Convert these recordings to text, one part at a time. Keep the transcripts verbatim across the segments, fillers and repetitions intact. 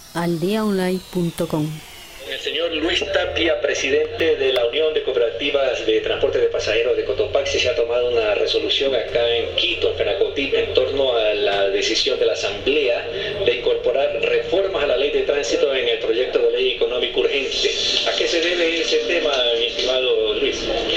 aldiaonline punto com. El señor Luis Tapia, presidente de la Unión de Cooperativas de Transporte de Pasajeros de Cotopaxi, se ha tomado una resolución acá en Quito, en Fenacotip, en torno a la decisión de la Asamblea de incorporar reformas a la ley de tránsito en el proyecto de ley económico urgente. ¿A qué se debe ese tema, mi estimado Luis?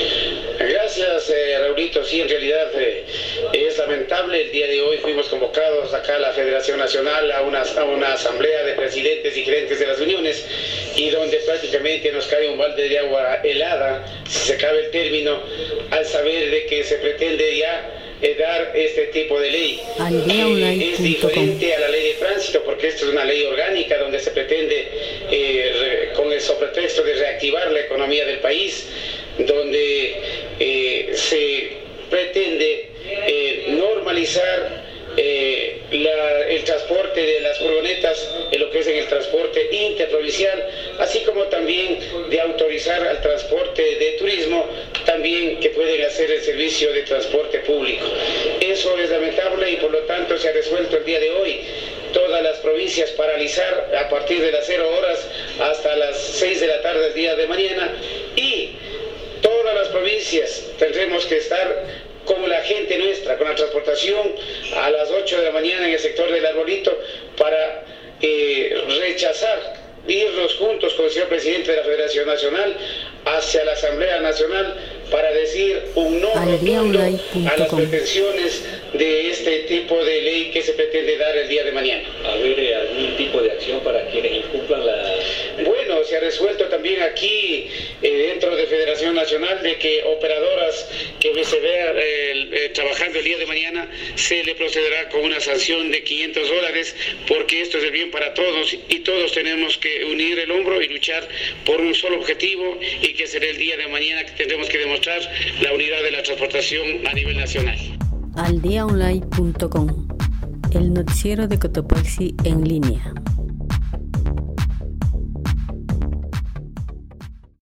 Gracias, eh, Raulito. Sí, en realidad eh, es lamentable. El día de hoy fuimos convocados acá a la Federación Nacional a una, a una asamblea de presidentes y gerentes de las uniones, y donde prácticamente nos cae un balde de agua helada, si se cabe el término, al saber de que se pretende ya eh, dar este tipo de ley. Eh, es diferente a la ley de tránsito, porque esto es una ley orgánica donde se pretende, eh, con el sobretexto de reactivar la economía del país, donde eh, se pretende eh, normalizar eh, la, el transporte de las furgonetas en lo que es en el transporte interprovincial, así como también de autorizar al transporte de turismo también que pueden hacer el servicio de transporte público. Eso es lamentable y por lo tanto se ha resuelto el día de hoy todas las provincias paralizar a partir de las cero horas hasta las seis de la tarde del día de mañana, y todas las provincias tendremos que estar con la gente nuestra, con la transportación a las ocho de la mañana en el sector del Arbolito para eh, rechazar, irnos juntos con el señor presidente de la Federación Nacional hacia la Asamblea Nacional para decir un no rotundo a las pretensiones de este tipo de ley que se pretende dar el día de mañana. ¿Haber algún tipo de acción para quienes incumplan la...? Bueno, se ha resuelto también aquí eh, dentro de Federación Nacional de que operadoras que se vean eh, eh, trabajando el día de mañana se le procederá con una sanción de quinientos dólares, porque esto es el bien para todos y todos tenemos que unir el hombro y luchar por un solo objetivo, y que será el día de mañana que tendremos que demostrar la unidad de la transportación a nivel nacional. aldiaonline punto com, el noticiero de Cotopaxi en línea.